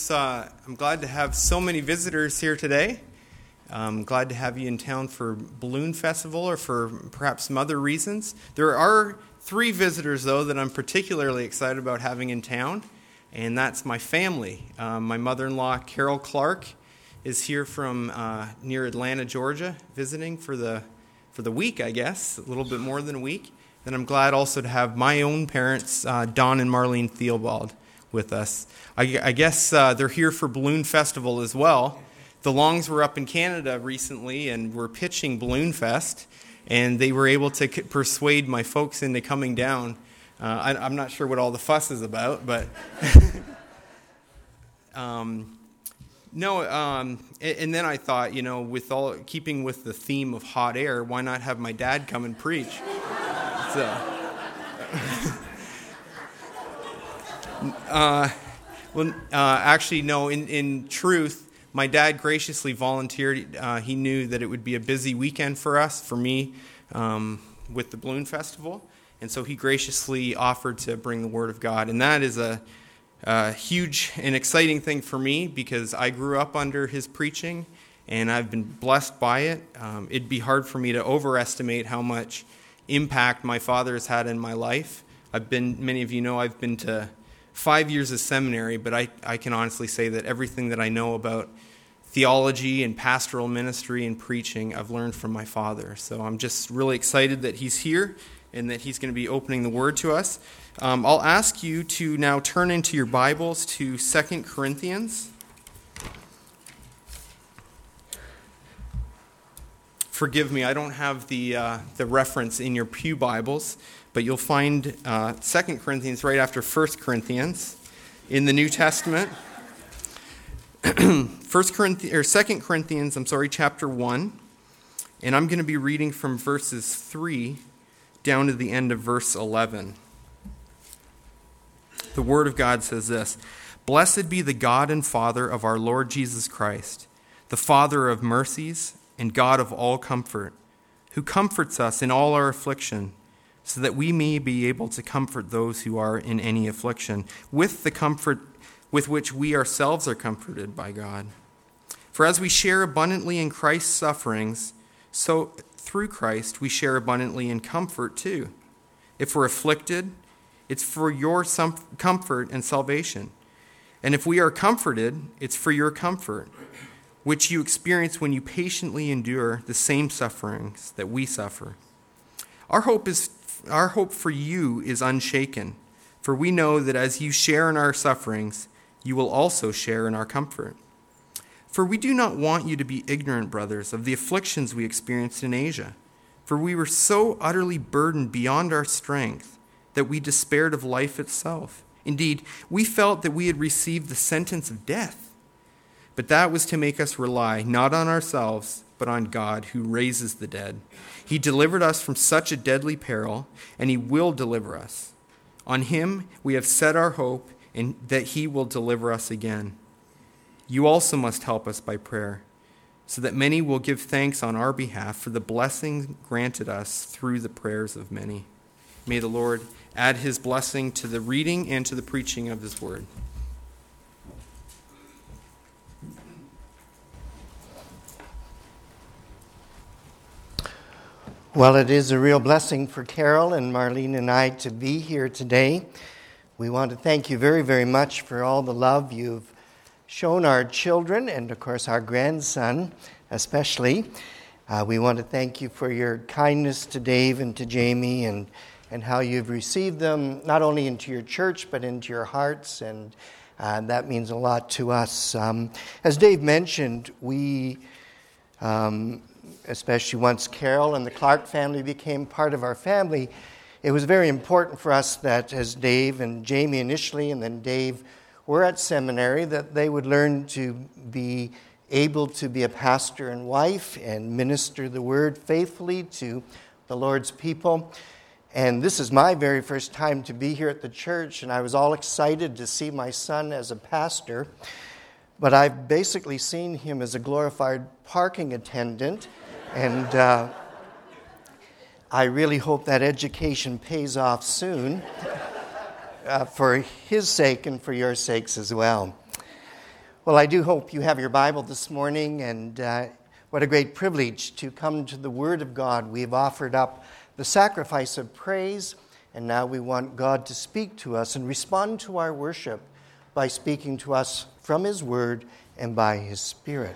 I'm glad to have so many visitors here today. I'm glad to have you in town for Balloon Festival or for perhaps some other reasons. There are 3 visitors, though, that I'm particularly excited about having in town, and that's my family. My mother-in-law, Carol Clark, is here from near Atlanta, Georgia, visiting for the week, I guess, a little bit more than a week. Then I'm glad also to have my own parents, Don and Marlene Theobald, with us. I guess they're here for Balloon Festival as well. The Longs were up in Canada recently and were pitching Balloon Fest, and they were able to persuade my folks into coming down. I'm not sure what all the fuss is about, but and then I thought, with keeping with the theme of hot air, why not have my dad come and preach? Actually, no. In truth, my dad graciously volunteered. He knew that it would be a busy weekend for me, with the Balloon Festival, and so he graciously offered to bring the Word of God. And that is a huge and exciting thing for me because I grew up under his preaching, and I've been blessed by it. It'd be hard for me to overestimate how much impact my father has had in my life. Many of you know, I've been to 5 years of seminary, but I can honestly say that everything that I know about theology and pastoral ministry and preaching, I've learned from my father. So I'm just really excited that he's here and that he's going to be opening the Word to us. I'll ask you to now turn into your Bibles to 2 Corinthians. Forgive me, I don't have the reference in your pew Bibles, but you'll find 2 Corinthians right after 1 Corinthians in the New Testament. 2 Corinthians, chapter 1, and I'm going to be reading from verses 3 down to the end of verse 11. The Word of God says this: "Blessed be the God and Father of our Lord Jesus Christ, the Father of mercies and God of all comfort, who comforts us in all our affliction, so that we may be able to comfort those who are in any affliction, with the comfort with which we ourselves are comforted by God. For as we share abundantly in Christ's sufferings, so through Christ we share abundantly in comfort too. If we're afflicted, it's for your comfort and salvation. And if we are comforted, it's for your comfort, which you experience when you patiently endure the same sufferings that we suffer. Our hope for you is unshaken, for we know that as you share in our sufferings, you will also share in our comfort. For we do not want you to be ignorant, brothers, of the afflictions we experienced in Asia, for we were so utterly burdened beyond our strength that we despaired of life itself. Indeed, we felt that we had received the sentence of death. But that was to make us rely not on ourselves, but on God, who raises the dead. He delivered us from such a deadly peril, and he will deliver us. On him we have set our hope, and that he will deliver us again. You also must help us by prayer, so that many will give thanks on our behalf for the blessing granted us through the prayers of many. May the Lord add his blessing to the reading and to the preaching of his word. Well, it is a real blessing for Carol and Marlene and I to be here today. We want to thank you very, very much for all the love you've shown our children and, of course, our grandson especially. We want to thank you for your kindness to Dave and to Jamie and how you've received them not only into your church but into your hearts, and that means a lot to us. As Dave mentioned, we... especially once Carol and the Clark family became part of our family, it was very important for us that as Dave and Jamie initially, and then Dave were at seminary, that they would learn to be able to be a pastor and wife and minister the word faithfully to the Lord's people. And this is my very first time to be here at the church, and I was all excited to see my son as a pastor. But I've basically seen him as a glorified parking attendant, and I really hope that education pays off soon for his sake and for your sakes as well. Well, I do hope you have your Bible this morning, and what a great privilege to come to the Word of God. We have offered up the sacrifice of praise, and now we want God to speak to us and respond to our worship by speaking to us from His Word and by His Spirit.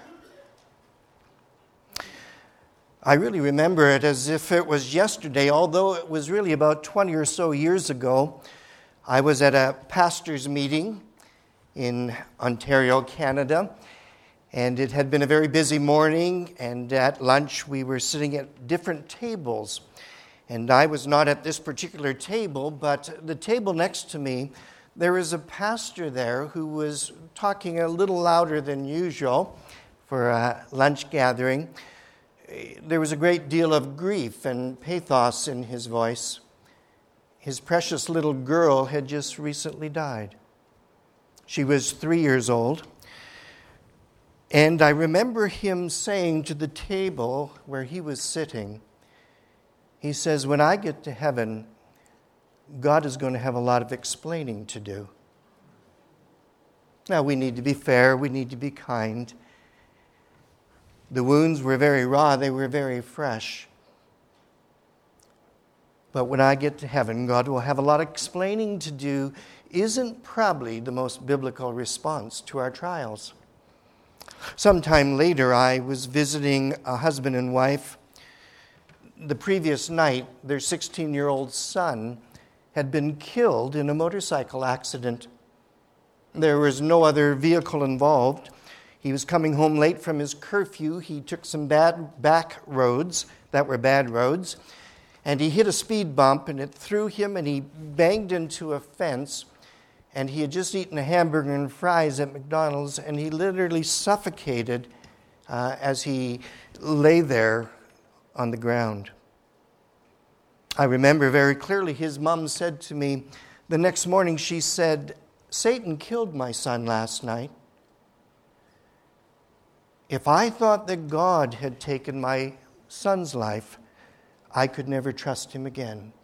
I really remember it as if it was yesterday, although it was really about 20 or so years ago. I was at a pastor's meeting in Ontario, Canada, and it had been a very busy morning, and at lunch we were sitting at different tables. And I was not at this particular table, but the table next to me, there was a pastor there who was talking a little louder than usual for a lunch gathering. There was a great deal of grief and pathos in his voice. His precious little girl had just recently died. She was 3 years old. And I remember him saying to the table where he was sitting, he says, when I get to heaven, God is going to have a lot of explaining to do. Now, we need to be fair. We need to be kind. The wounds were very raw. They were very fresh. But when I get to heaven, God will have a lot of explaining to do, isn't probably the most biblical response to our trials. Sometime later, I was visiting a husband and wife. The previous night, their 16-year-old son had been killed in a motorcycle accident. There was no other vehicle involved. He was coming home late from his curfew. He took some bad back roads that were bad roads, and he hit a speed bump, and it threw him, and he banged into a fence. And he had just eaten a hamburger and fries at McDonald's, and he literally suffocated as he lay there on the ground. I remember very clearly his mom said to me, the next morning she said, Satan killed my son last night. If I thought that God had taken my son's life, I could never trust him again.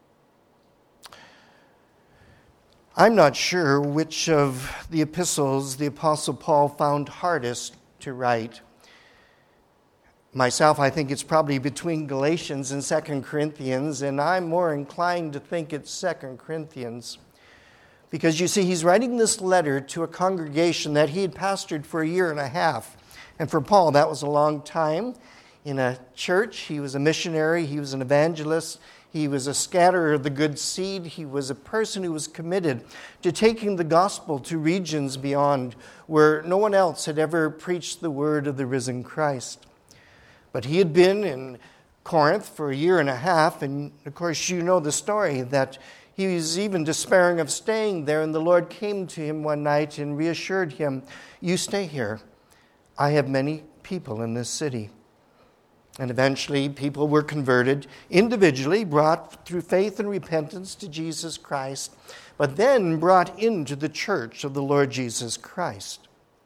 I'm not sure which of the epistles the Apostle Paul found hardest to write. Myself, I think it's probably between Galatians and 2 Corinthians, and I'm more inclined to think it's 2 Corinthians. Because you see, he's writing this letter to a congregation that he had pastored for a year and a half. And for Paul, that was a long time in a church. He was a missionary, he was an evangelist. He was a scatterer of the good seed. He was a person who was committed to taking the gospel to regions beyond where no one else had ever preached the word of the risen Christ. But he had been in Corinth for a year and a half, and of course you know the story that he was even despairing of staying there, and the Lord came to him one night and reassured him, you stay here. I have many people in this city. And eventually, people were converted individually, brought through faith and repentance to Jesus Christ, but then brought into the church of the Lord Jesus Christ.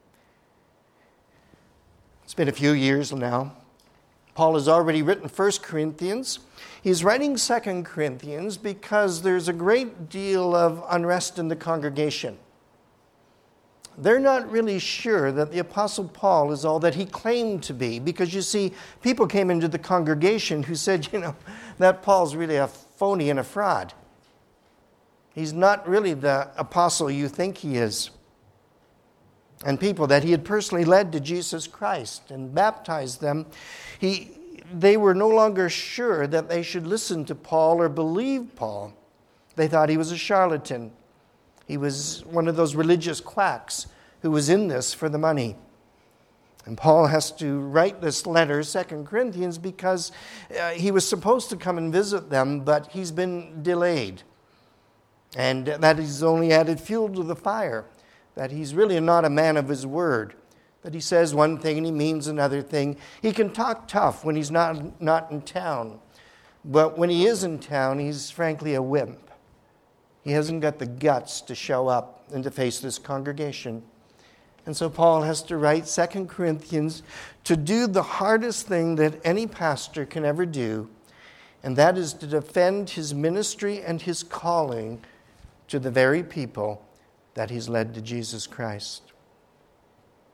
It's been a few years now. Paul has already written 1 Corinthians. He's writing 2 Corinthians because there's a great deal of unrest in the congregation. They're not really sure that the Apostle Paul is all that he claimed to be. Because you see, people came into the congregation who said, that Paul's really a phony and a fraud. He's not really the apostle you think he is. And people that he had personally led to Jesus Christ and baptized them, they were no longer sure that they should listen to Paul or believe Paul. They thought he was a charlatan. He was one of those religious quacks who was in this for the money. And Paul has to write this letter, 2 Corinthians, because he was supposed to come and visit them, but he's been delayed. And that has only added fuel to the fire, that he's really not a man of his word, that he says one thing and he means another thing. He can talk tough when he's not in town, but when he is in town, he's frankly a wimp. He hasn't got the guts to show up and to face this congregation. And so Paul has to write 2 Corinthians to do the hardest thing that any pastor can ever do, and that is to defend his ministry and his calling to the very people that he's led to Jesus Christ.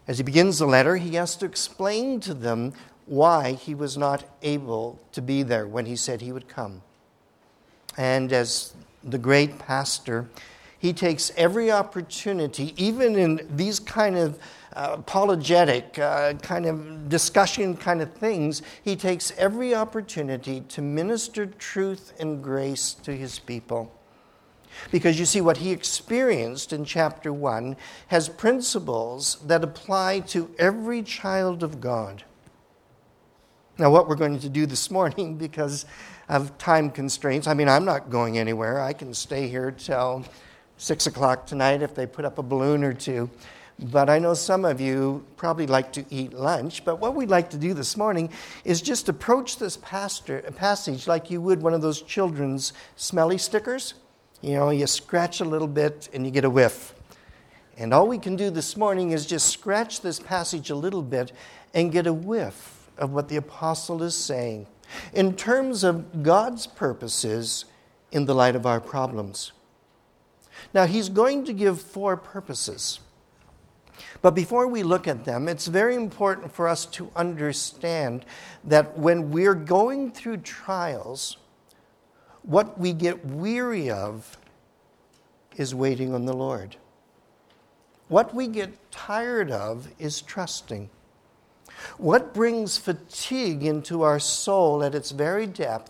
As he begins the letter, he has to explain to them why he was not able to be there when he said he would come. And as the great pastor, he takes every opportunity, even in these kind of apologetic, kind of discussion kind of things, he takes every opportunity to minister truth and grace to his people. Because you see, what he experienced in chapter 1 has principles that apply to every child of God. Now, what we're going to do this morning, because of time constraints, I'm not going anywhere. I can stay here till 6 o'clock tonight if they put up a balloon or two. But I know some of you probably like to eat lunch. But what we'd like to do this morning is just approach this passage like you would one of those children's smelly stickers. You scratch a little bit and you get a whiff. And all we can do this morning is just scratch this passage a little bit and get a whiff of what the apostle is saying in terms of God's purposes in the light of our problems. Now, he's going to give 4 purposes. But before we look at them, it's very important for us to understand that when we're going through trials, what we get weary of is waiting on the Lord. What we get tired of is trusting. What brings fatigue into our soul at its very depth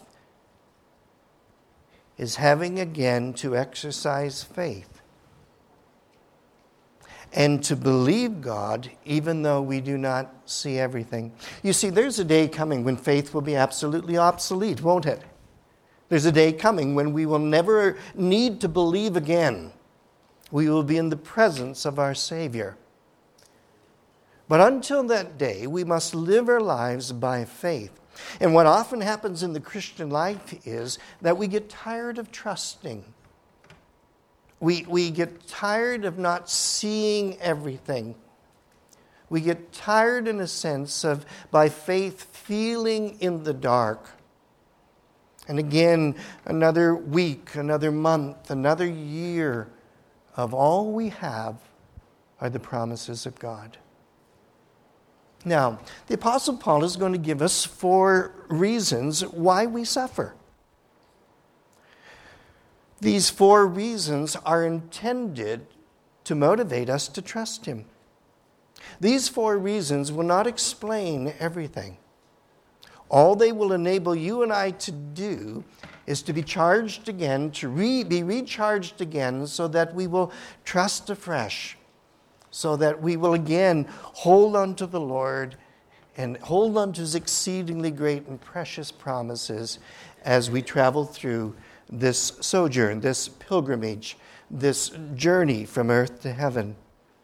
is having again to exercise faith and to believe God even though we do not see everything. You see, there's a day coming when faith will be absolutely obsolete, won't it? There's a day coming when we will never need to believe again. We will be in the presence of our Savior. But until that day, we must live our lives by faith. And what often happens in the Christian life is that we get tired of trusting. We get tired of not seeing everything. We get tired in a sense of, by faith, feeling in the dark. And again, another week, another month, another year of all we have are the promises of God. Now, the Apostle Paul is going to give us 4 reasons why we suffer. These 4 reasons are intended to motivate us to trust him. These 4 reasons will not explain everything. All they will enable you and I to do is to be charged again, to be recharged again, so that we will trust afresh, so that we will again hold on to the Lord and hold on to his exceedingly great and precious promises as we travel through this sojourn, this pilgrimage, this journey from earth to heaven.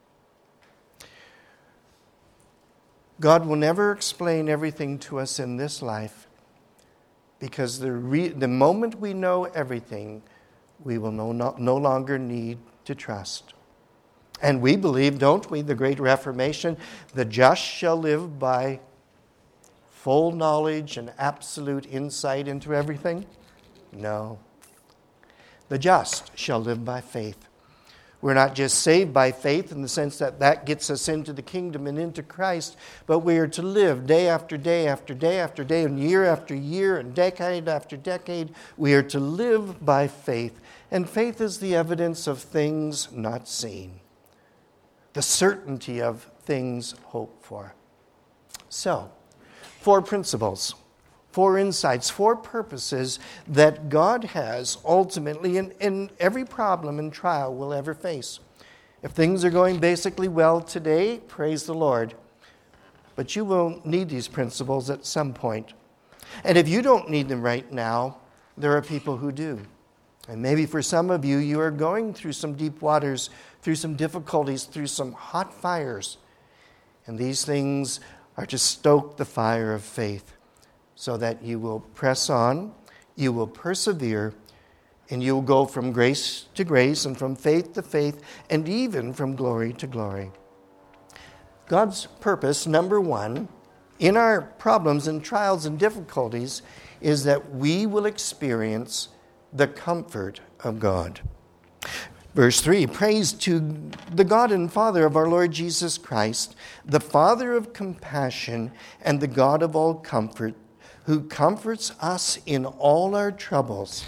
God will never explain everything to us in this life, because the moment we know everything, we will no longer need to trust. And we believe, don't we, the Great Reformation, the just shall live by full knowledge and absolute insight into everything? No. The just shall live by faith. We're not just saved by faith in the sense that that gets us into the kingdom and into Christ, but we are to live day after day after day after day and year after year and decade after decade. We are to live by faith. And faith is the evidence of things not seen, the certainty of things hoped for. So, 4 principles, 4 insights, 4 purposes that God has ultimately in every problem and trial we'll ever face. If things are going basically well today, praise the Lord. But you will need these principles at some point. And if you don't need them right now, there are people who do. And maybe for some of you, you are going through some deep waters, through some difficulties, through some hot fires. And these things are to stoke the fire of faith, so that you will press on, you will persevere, and you will go from grace to grace and from faith to faith and even from glory to glory. God's purpose, number 1, in our problems and trials and difficulties is that we will experience the comfort of God. Verse 3, praise to the God and Father of our Lord Jesus Christ, the Father of compassion and the God of all comfort, who comforts us in all our troubles.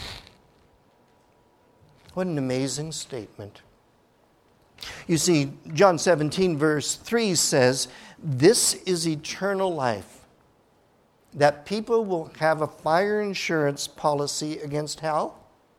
What an amazing statement. You see, John 17, verse 3 says, this is eternal life, that people will have a fire insurance policy against hell,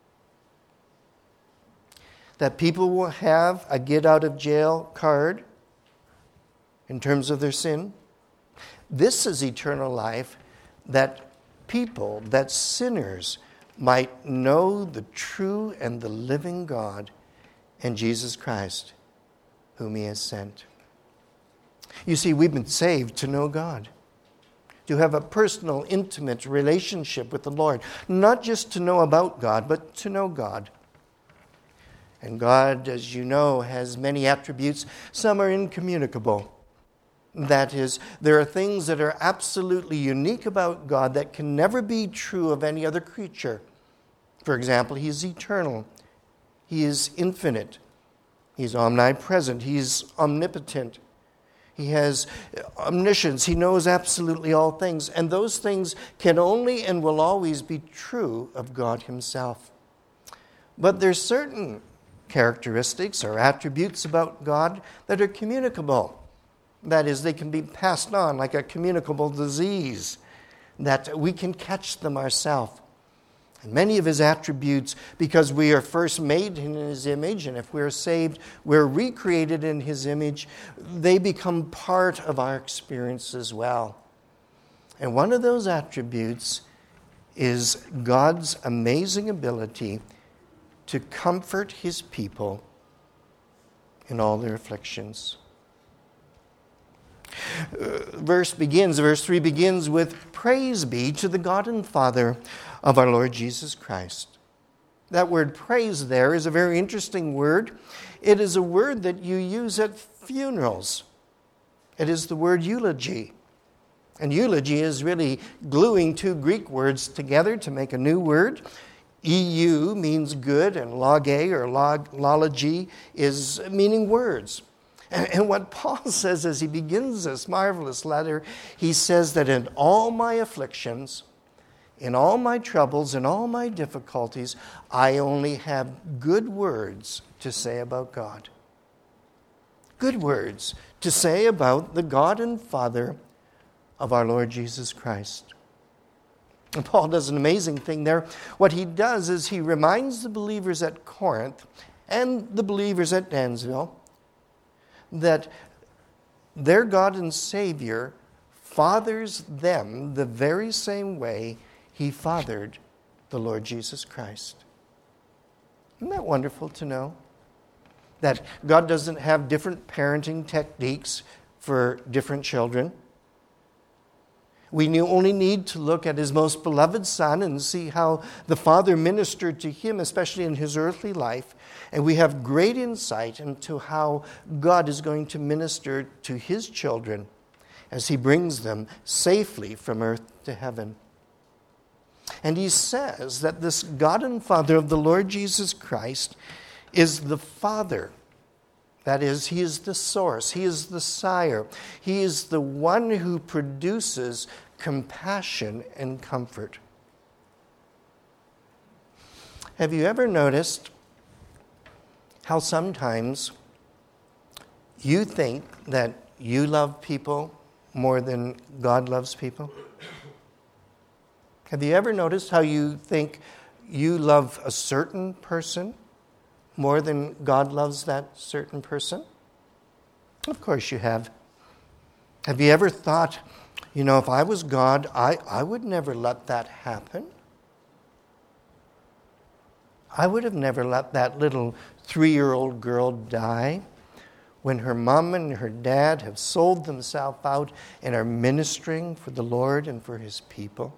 that people will have a get-out-of-jail card in terms of their sin. This is eternal life, that people, that sinners, might know the true and the living God and Jesus Christ, whom He has sent. You see, we've been saved to know God, to have a personal, intimate relationship with the Lord, not just to know about God, but to know God. And God, as you know, has many attributes. Some are incommunicable. That is, there are things that are absolutely unique about God that can never be true of any other creature. For example, He is eternal. He is infinite. He's omnipresent. He's omnipotent. He has omniscience. He knows absolutely all things. And those things can only and will always be true of God Himself. But there's certain characteristics or attributes about God that are communicable. That is, they can be passed on like a communicable disease, that we can catch them ourselves. And many of His attributes, because we are first made in His image, and if we're saved, we're recreated in His image, they become part of our experience as well. And one of those attributes is God's amazing ability to comfort His people in all their afflictions. Verse 3 begins with, praise be to the God and Father of our Lord Jesus Christ. That word praise there is a very interesting word. It is a word that you use at funerals. It is the word eulogy. And eulogy is really gluing two Greek words together to make a new word. EU means good, and loge or lology is meaning words. And what Paul says as he begins this marvelous letter, he says that in all my afflictions, in all my troubles, in all my difficulties, I only have good words to say about God. Good words to say about the God and Father of our Lord Jesus Christ. And Paul does an amazing thing there. What he does is he reminds the believers at Corinth and the believers at Dansville that their God and Savior fathers them the very same way He fathered the Lord Jesus Christ. Isn't that wonderful to know? That God doesn't have different parenting techniques for different children. We only need to look at His most beloved Son and see how the Father ministered to Him, especially in His earthly life. And we have great insight into how God is going to minister to His children as He brings them safely from earth to heaven. And He says that this God and Father of the Lord Jesus Christ is the Father. That is, He is the source. He is the sire. He is the one who produces compassion and comfort. Have you ever noticed how sometimes you think that you love people more than God loves people? Have you ever noticed how you think you love a certain person more than God loves that certain person? Of course you have. Have you ever thought, if I was God, I would never let that happen? I would have never let that little 3-year-old girl die when her mom and her dad have sold themselves out and are ministering for the Lord and for His people.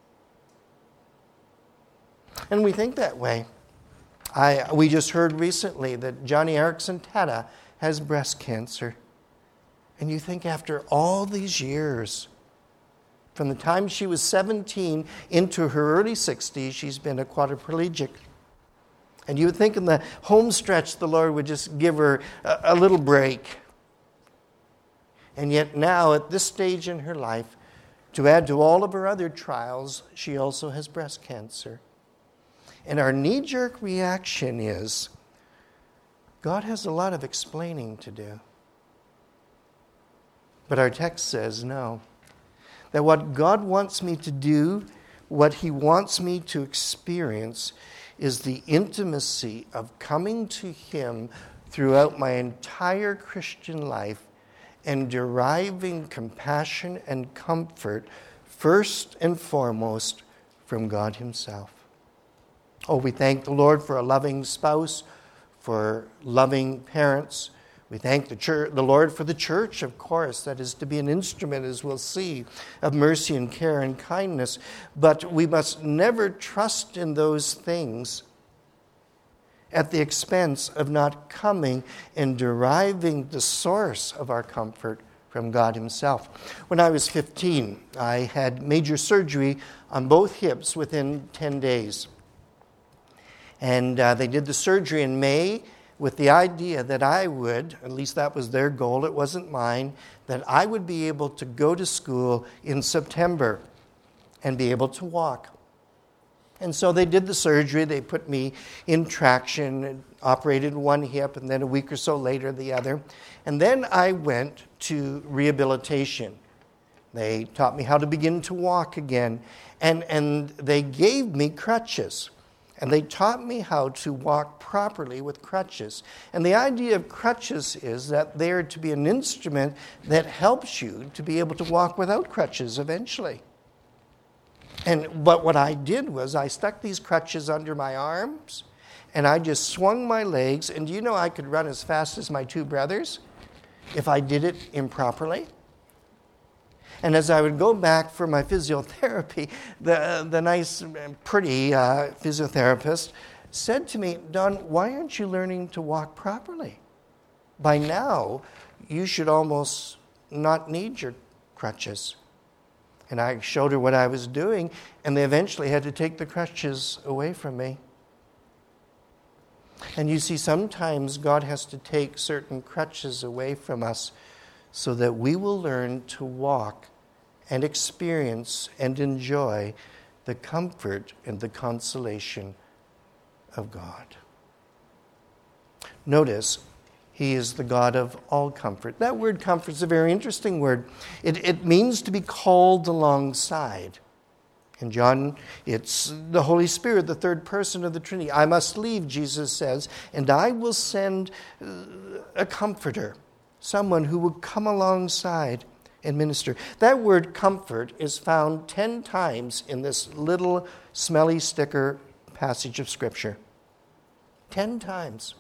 And we think that way. We just heard recently that Johnny Erickson Tata has breast cancer. And you think after all these years, from the time she was 17 into her early 60s, she's been a quadriplegic. And you would think in the home stretch the Lord would just give her a little break. And yet now, at this stage in her life, to add to all of her other trials, she also has breast cancer. And our knee-jerk reaction is, God has a lot of explaining to do. But our text says no. That what God wants me to do, what He wants me to experience, is the intimacy of coming to Him throughout my entire Christian life and deriving compassion and comfort first and foremost from God Himself. Oh, we thank the Lord for a loving spouse, for loving parents. We thank the Lord for the church, of course, that is to be an instrument, as we'll see, of mercy and care and kindness. But we must never trust in those things at the expense of not coming and deriving the source of our comfort from God Himself. When I was 15, I had major surgery on both hips within 10 days. And they did the surgery in May with the idea that I would, at least that was their goal, it wasn't mine, that I would be able to go to school in September and be able to walk. And so they did the surgery. They put me in traction, and operated one hip, and then a week or so later the other. And then I went to rehabilitation. They taught me how to begin to walk again. And they gave me crutches. And they taught me how to walk properly with crutches. And the idea of crutches is that they're to be an instrument that helps you to be able to walk without crutches eventually. But what I did was I stuck these crutches under my arms, and I just swung my legs. And do you know I could run as fast as my two brothers if I did it improperly? And as I would go back for my physiotherapy, the nice, pretty physiotherapist said to me, "Don, why aren't you learning to walk properly? By now, you should almost not need your crutches." And I showed her what I was doing, and they eventually had to take the crutches away from me. And you see, sometimes God has to take certain crutches away from us so that we will learn to walk and experience and enjoy the comfort and the consolation of God. Notice, He is the God of all comfort. That word comfort is a very interesting word. It means to be called alongside. In John, it's the Holy Spirit, the third person of the Trinity. I must leave, Jesus says, and I will send a comforter, someone who will come alongside and minister. That word comfort is found 10 times in this little smelly sticker passage of Scripture. 10 times.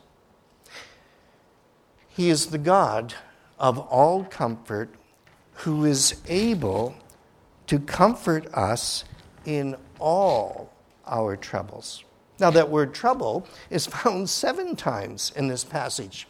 He is the God of all comfort who is able to comfort us in all our troubles. Now, that word trouble is found 7 times in this passage.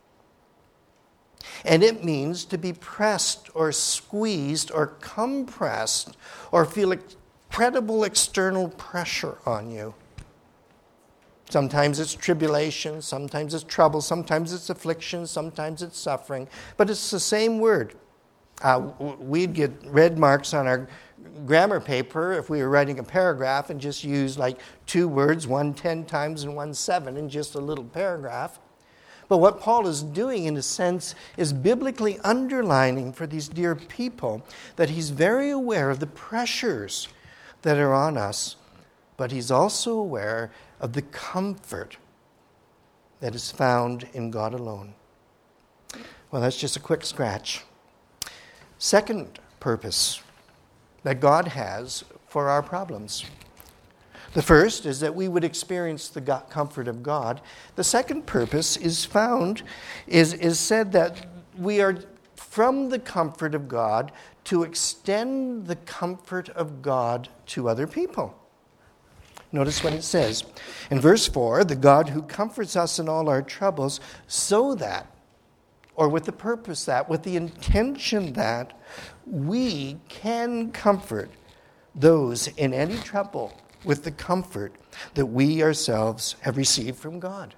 And it means to be pressed or squeezed or compressed or feel incredible external pressure on you. Sometimes it's tribulation, sometimes it's trouble, sometimes it's affliction, sometimes it's suffering. But it's the same word. We'd get red marks on our grammar paper if we were writing a paragraph and just use like 2 words, one 10 times and one 7 in just a little paragraph. But what Paul is doing, in a sense, is biblically underlining for these dear people that he's very aware of the pressures that are on us, but he's also aware of the comfort that is found in God alone. Well, that's just a quick scratch. Second purpose that God has for our problems. The first is that we would experience the comfort of God. The second purpose is said that we are from the comfort of God to extend the comfort of God to other people. Notice what it says. In verse 4, the God who comforts us in all our troubles, so that, or with the purpose that, with the intention that we can comfort those in any trouble with the comfort that we ourselves have received from God.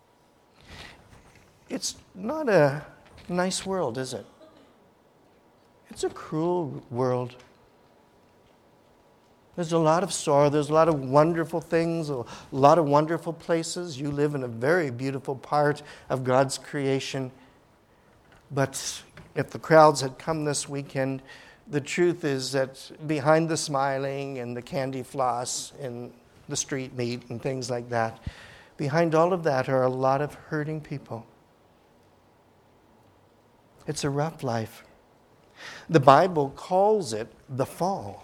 It's not a nice world, is it? It's a cruel world. There's a lot of sorrow. There's a lot of wonderful things, a lot of wonderful places. You live in a very beautiful part of God's creation. But if the crowds had come this weekend, the truth is that behind the smiling and the candy floss and the street meat and things like that, behind all of that are a lot of hurting people. It's a rough life. The Bible calls it the fall.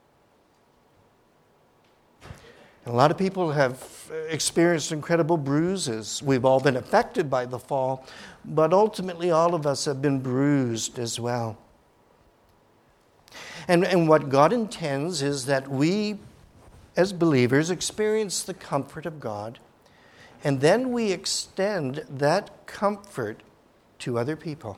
A lot of people have experienced incredible bruises. We've all been affected by the fall, but ultimately all of us have been bruised as well. And what God intends is that we, as believers, experience the comfort of God, and then we extend that comfort to other people.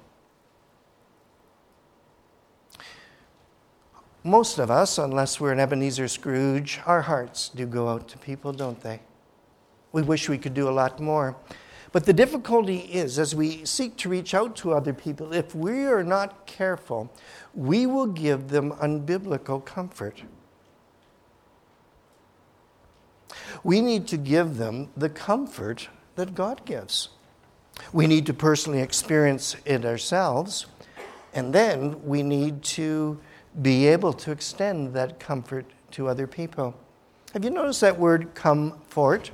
Most of us, unless we're an Ebenezer Scrooge, our hearts do go out to people, don't they? We wish we could do a lot more. But the difficulty is, as we seek to reach out to other people, if we are not careful, we will give them unbiblical comfort. We need to give them the comfort that God gives. We need to personally experience it ourselves, and then we need to be able to extend that comfort to other people. Have you noticed that word comfort?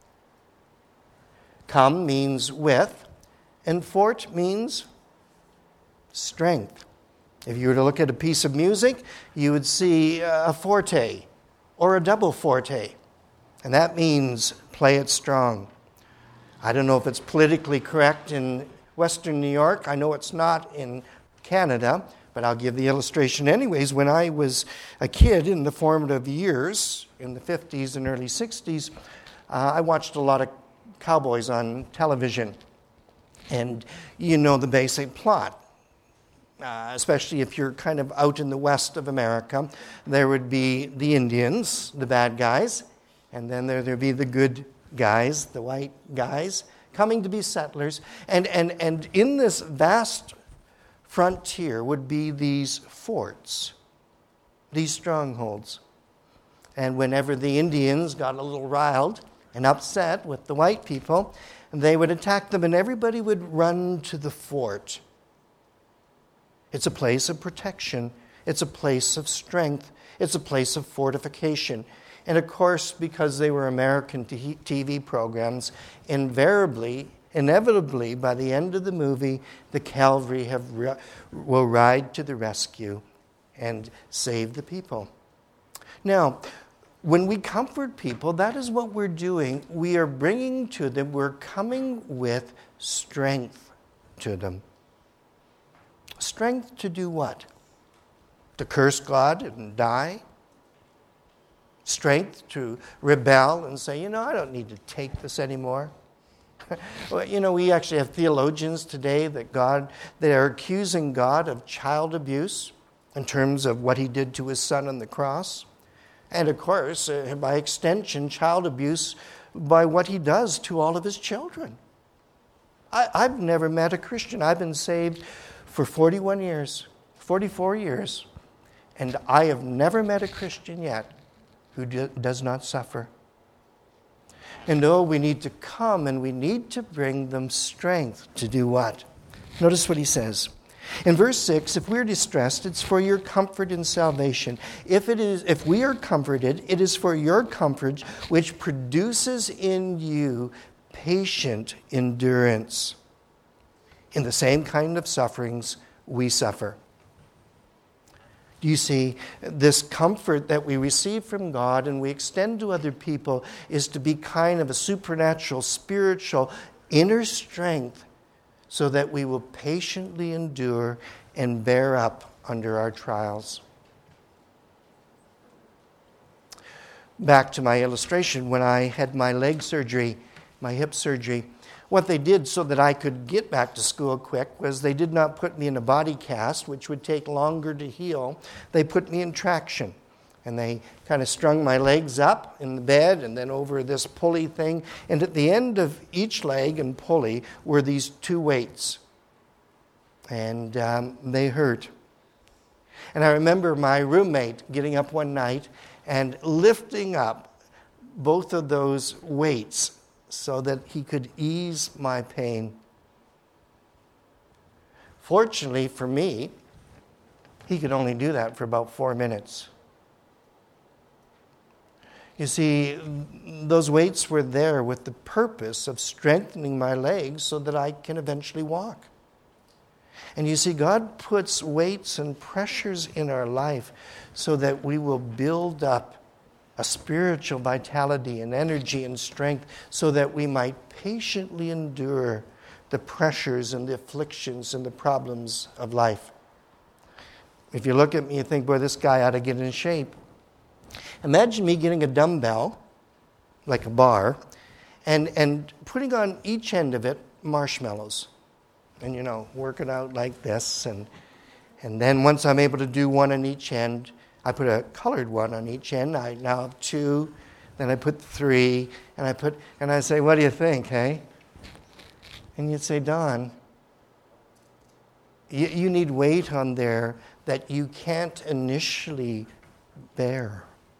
Come means with, and fort means strength. If you were to look at a piece of music, you would see a forte or a double forte, and that means play it strong. I don't know if it's politically correct in Western New York. I know it's not in Canada, but I'll give the illustration anyways. When I was a kid in the formative years, in the 50s and early 60s, I watched a lot of cowboys on television. And you know the basic plot. Especially if you're kind of out in the west of America, there would be the Indians, the bad guys, and then there'd be the good guys, the white guys, coming to be settlers. And in this vast frontier would be these forts, these strongholds. And whenever the Indians got a little riled and upset with the white people, they would attack them, and everybody would run to the fort. It's a place of protection. It's a place of strength. It's a place of fortification. And of course, because they were American TV programs, inevitably, by the end of the movie, the cavalry will ride to the rescue and save the people. Now, when we comfort people, that is what we're doing. We are bringing to them, we're coming with strength to them. Strength to do what? To curse God and die? Strength to rebel and say, I don't need to take this anymore? Well, we actually have theologians today they are accusing God of child abuse in terms of what he did to his son on the cross. And of course, by extension, child abuse by what he does to all of his children. I've never met a Christian. I've been saved for 41 years, 44 years, and I have never met a Christian yet who does not suffer. And we need to come and we need to bring them strength to do what? Notice what he says. In verse 6, if we're distressed, it's for your comfort and salvation. If we are comforted, it is for your comfort, which produces in you patient endurance in the same kind of sufferings we suffer. Do you see, this comfort that we receive from God and we extend to other people is to be kind of a supernatural, spiritual, inner strength so that we will patiently endure and bear up under our trials. Back to my illustration, when I had my leg surgery, my hip surgery, what they did so that I could get back to school quick was they did not put me in a body cast, which would take longer to heal. They put me in traction. And they kind of strung my legs up in the bed and then over this pulley thing. And at the end of each leg and pulley were these 2 weights. And they hurt. And I remember my roommate getting up one night and lifting up both of those weights so that he could ease my pain. Fortunately for me, he could only do that for about 4 minutes. You see, those weights were there with the purpose of strengthening my legs so that I can eventually walk. And you see, God puts weights and pressures in our life so that we will build up a spiritual vitality and energy and strength so that we might patiently endure the pressures and the afflictions and the problems of life. If you look at me, you think, boy, this guy ought to get in shape. Imagine me getting a dumbbell, like a bar, and putting on each end of it marshmallows. And, work it out like this. And then once I'm able to do one on each end, I put a colored one on each end. I now have 2. Then I put 3. And I say, what do you think, hey? And you'd say, Don, you need weight on there that you can't initially bear.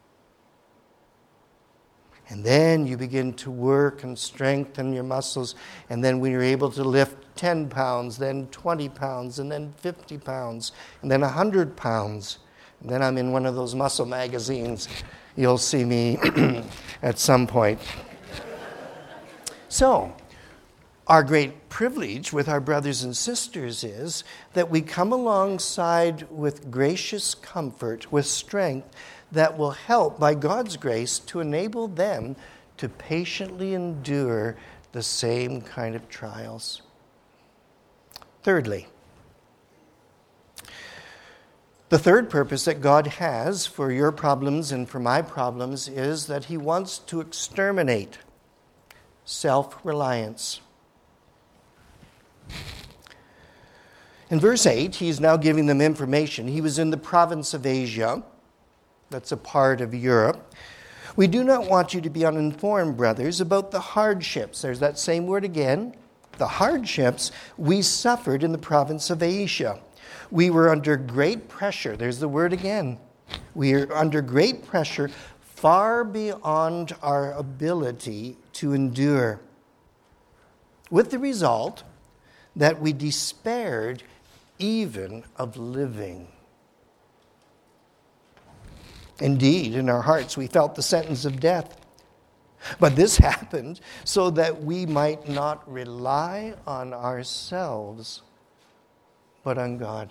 And then you begin to work and strengthen your muscles. And then when you're able to lift 10 pounds, then 20 pounds, and then 50 pounds, and then 100 pounds. And then I'm in one of those muscle magazines. You'll see me at some point. So, our great privilege with our brothers and sisters is that we come alongside with gracious comfort, with strength, that will help, by God's grace, to enable them to patiently endure the same kind of trials. Thirdly, the third purpose that God has for your problems and for my problems is that He wants to exterminate self-reliance. In verse 8, He's now giving them information. He was in the province of Asia. That's a part of Europe. We do not want you to be uninformed, brothers, about the hardships. There's that same word again. The hardships we suffered in the province of Asia. We were under great pressure. There's the word again. We are under great pressure far beyond our ability to endure. With the result that we despaired even of living. Indeed, in our hearts we felt the sentence of death. But this happened so that we might not rely on ourselves, but on God.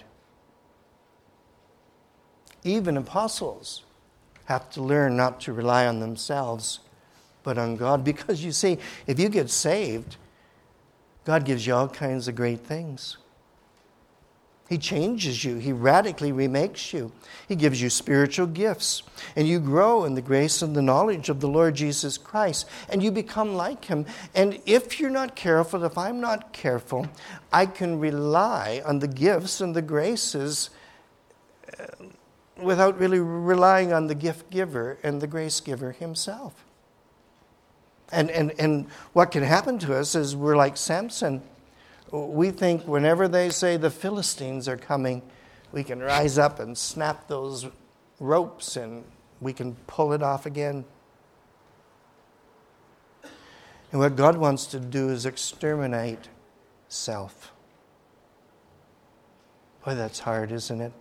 Even apostles have to learn not to rely on themselves, but on God. Because you see, if you get saved, God gives you all kinds of great things. He changes you. He radically remakes you. He gives you spiritual gifts. And you grow in the grace and the knowledge of the Lord Jesus Christ. And you become like Him. And if you're not careful, if I'm not careful, I can rely on the gifts and the graces without really relying on the gift giver and the grace giver Himself. And what can happen to us is we're like Samson. We think whenever they say the Philistines are coming, we can rise up and snap those ropes and we can pull it off again. And what God wants to do is exterminate self. Boy, that's hard, isn't it?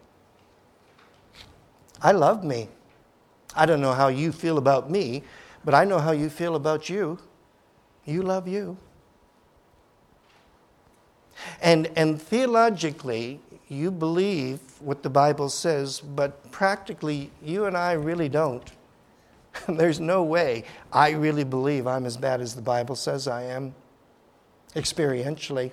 I love me. I don't know how you feel about me, but I know how you feel about you. You love you. And theologically, you believe what the Bible says, but practically, you and I really don't. There's no way I really believe I'm as bad as the Bible says I am, experientially.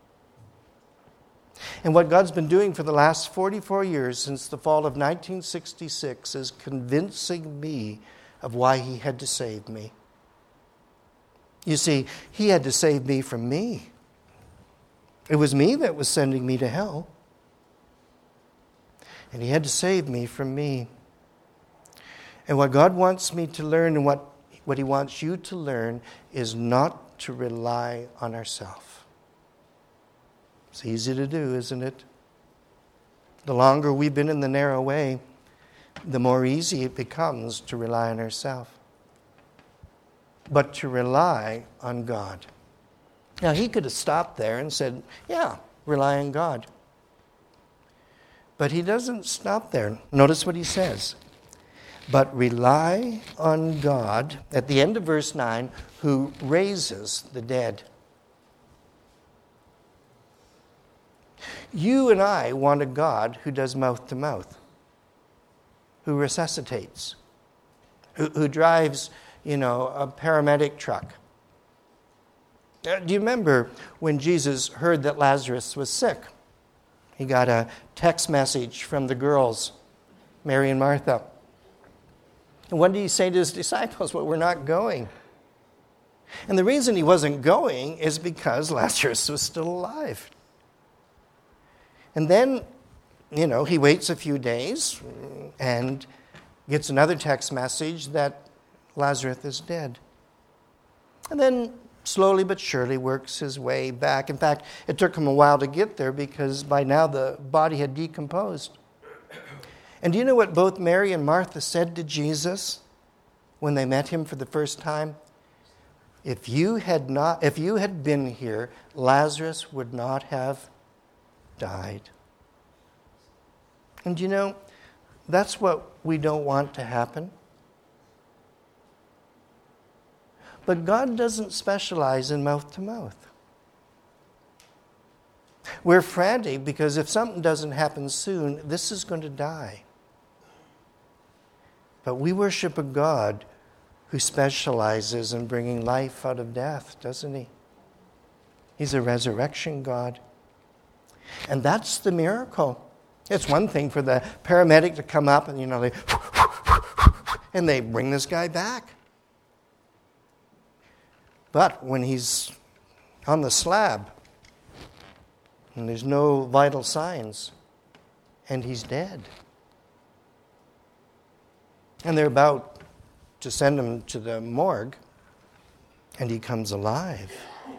And what God's been doing for the last 44 years, since the fall of 1966, is convincing me of why He had to save me. You see, He had to save me from me. It was me that was sending me to hell. And He had to save me from me. And what God wants me to learn and what he wants you to learn is not to rely on ourselves. It's easy to do, isn't it? The longer we've been in the narrow way, the more easy it becomes to rely on ourselves. But to rely on God. Now, he could have stopped there and said, yeah, rely on God. But he doesn't stop there. Notice what he says. But rely on God, at the end of verse 9, who raises the dead. You and I want a God who does mouth to mouth, who resuscitates, who drives, a paramedic truck. Do you remember when Jesus heard that Lazarus was sick? He got a text message from the girls, Mary and Martha. And what did he say to his disciples? Well, we're not going. And the reason he wasn't going is because Lazarus was still alive. And then, he waits a few days and gets another text message that Lazarus is dead. And then slowly but surely works his way back. In fact, it took him a while to get there because by now the body had decomposed. And do you know what both Mary and Martha said to Jesus when they met him for the first time? If you had been here, Lazarus would not have died. And that's what we don't want to happen. But God doesn't specialize in mouth to mouth. We're frantic because if something doesn't happen soon, this is going to die. But we worship a God who specializes in bringing life out of death, doesn't he? He's a resurrection God. And that's the miracle. It's one thing for the paramedic to come up and, they bring this guy back. But when he's on the slab and there's no vital signs and he's dead, and they're about to send him to the morgue and he comes alive,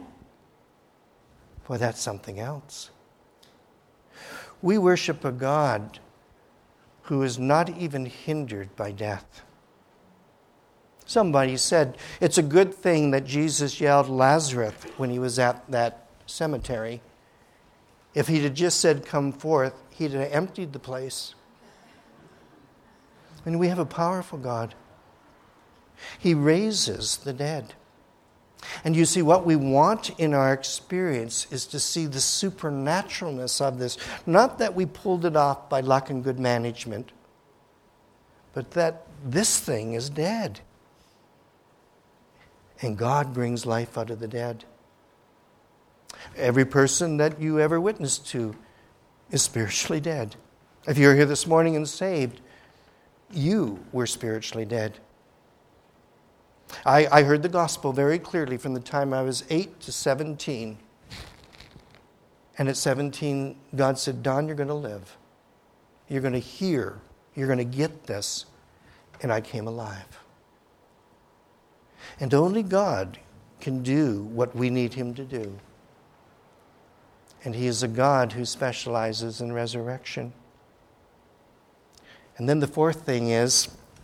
boy, that's something else. We worship a God who is not even hindered by death. Somebody said it's a good thing that Jesus yelled Lazarus when he was at that cemetery. If he'd have just said, come forth, he'd have emptied the place. And we have a powerful God. He raises the dead. And you see, what we want in our experience is to see the supernaturalness of this. Not that we pulled it off by luck and good management, but that this thing is dead. And God brings life out of the dead. Every person that you ever witnessed to is spiritually dead. If you're here this morning and saved, you were spiritually dead. I heard the gospel very clearly from the time I was 8 to 17. And at 17, God said, Don, you're going to live. You're going to hear. You're going to get this. And I came alive. And only God can do what we need him to do. And he is a God who specializes in resurrection. And then the fourth thing is,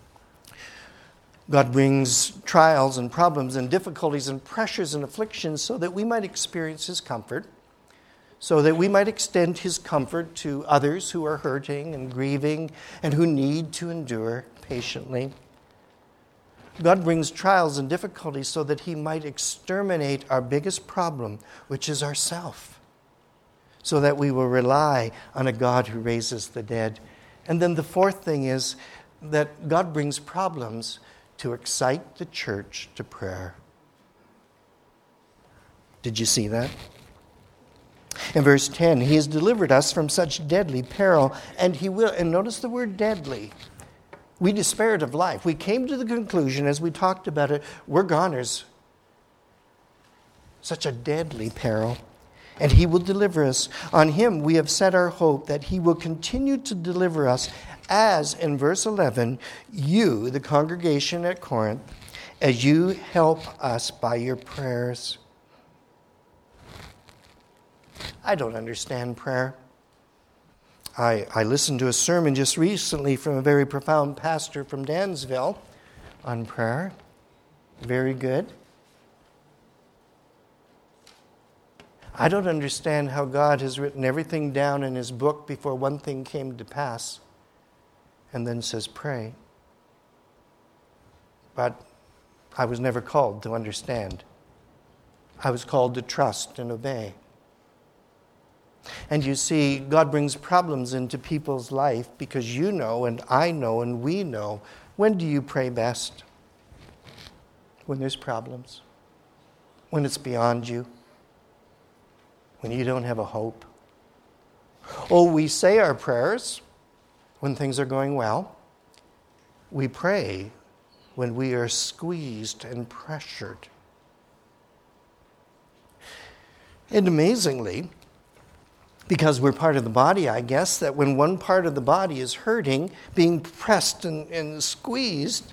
God brings trials and problems and difficulties and pressures and afflictions so that we might experience his comfort, so that we might extend his comfort to others who are hurting and grieving and who need to endure patiently. God brings trials and difficulties so that he might exterminate our biggest problem, which is ourself, so that we will rely on a God who raises the dead. And then the fourth thing is that God brings problems to excite the church to prayer. Did you see that? In verse 10, he has delivered us from such deadly peril, and he will, and notice the word deadly. We despaired of life. We came to the conclusion, as we talked about it, we're goners. Such a deadly peril. and he will deliver us. On him we have set our hope that he will continue to deliver us, as in verse 11, you, the congregation at Corinth, as you help us by your prayers. I don't understand prayer. I listened to a sermon just recently from a very profound pastor from Dansville on prayer. Very good. I don't understand how God has written everything down in his book before one thing came to pass and then says pray. But I was never called to understand. I was called to trust and obey. And you see, God brings problems into people's life because you know and I know and we know. When do you pray best? When there's problems. When it's beyond you. When you don't have a hope. Oh, we say our prayers when things are going well. We pray when we are squeezed and pressured. And amazingly, because we're part of the body, I guess, that when one part of the body is hurting, being pressed and squeezed,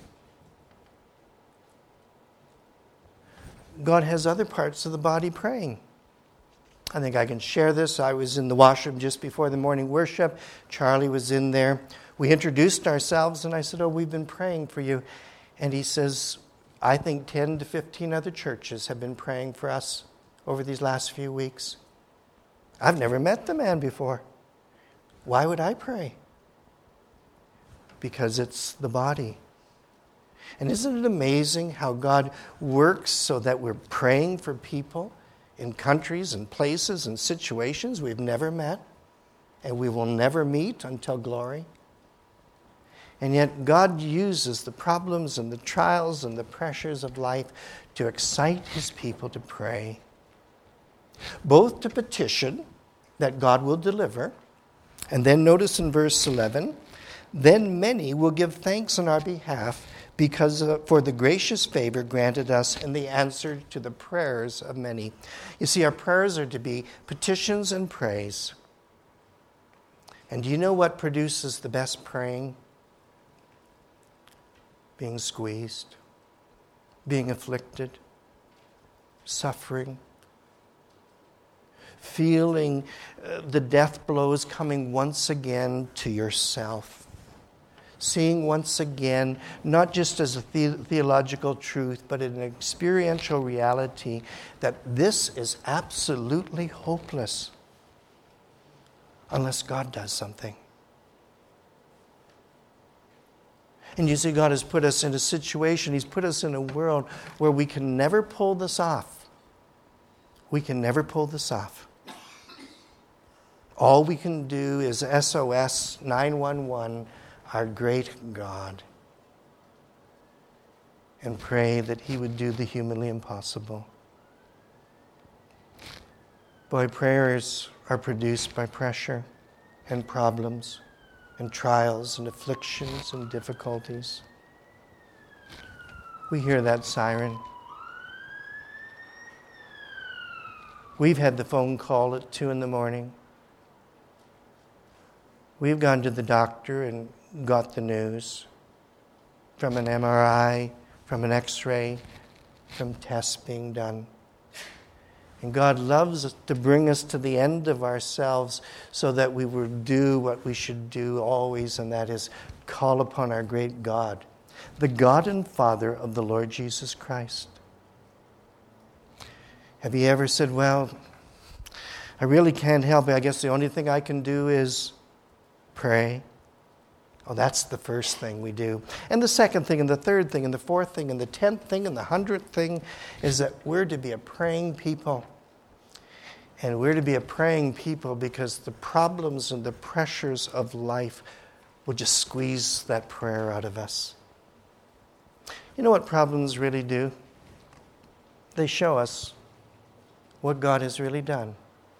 God has other parts of the body praying. I think I can share this. I was in the washroom just before the morning worship. Charlie was in there. We introduced ourselves, and I said, we've been praying for you. And he says, I think 10 to 15 other churches have been praying for us over these last few weeks. I've never met the man before. Why would I pray? Because it's the body. And isn't it amazing how God works so that we're praying for people in countries and places and situations we've never met and we will never meet until glory? And yet God uses the problems and the trials and the pressures of life to excite his people to pray. Both to petition that God will deliver, and then notice in verse 11, then many will give thanks on our behalf because for the gracious favor granted us in the answer to the prayers of many. You see, our prayers are to be petitions and praise. And do you know what produces the best praying? Being squeezed, being afflicted, suffering, feeling the death blows coming once again to yourself. Seeing once again, not just as a theological truth, but an experiential reality that this is absolutely hopeless unless God does something. And you see, God has put us in a situation, he's put us in a world where we can never pull this off. We can never pull this off. All we can do is SOS 911, our great God, and pray that he would do the humanly impossible. Boy, prayers are produced by pressure and problems and trials and afflictions and difficulties. We hear that siren. We've had the phone call at 2 a.m. We've gone to the doctor and got the news from an MRI, from an X-ray, from tests being done. And God loves us to bring us to the end of ourselves so that we will do what we should do always, and that is call upon our great God, the God and Father of the Lord Jesus Christ. Have you ever said, well, I really can't help it. I guess the only thing I can do is pray? Oh, that's the first thing we do. And the second thing, and the third thing, and the fourth thing, and the 10th thing, and the 100th thing is that we're to be a praying people. And we're to be a praying people because the problems and the pressures of life will just squeeze that prayer out of us. You know what problems really do? They show us what God has really done.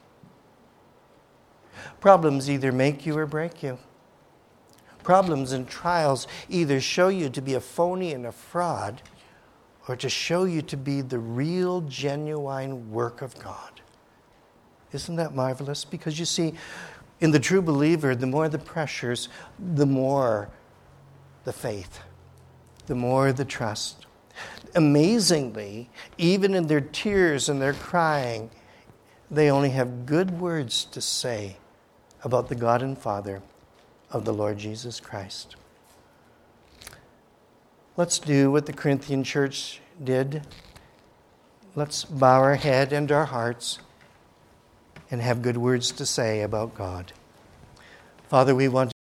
Problems either make you or break you. Problems and trials either show you to be a phony and a fraud, or to show you to be the real, genuine work of God Isn't that marvelous? Because you see, in the true believer, the more the pressures, the more the faith, the more the trust. Amazingly, even in their tears and their crying, they only have good words to say about the God and Father of the Lord Jesus Christ. Let's do what the Corinthian church did. Let's bow our head and our hearts and have good words to say about God. Father, we want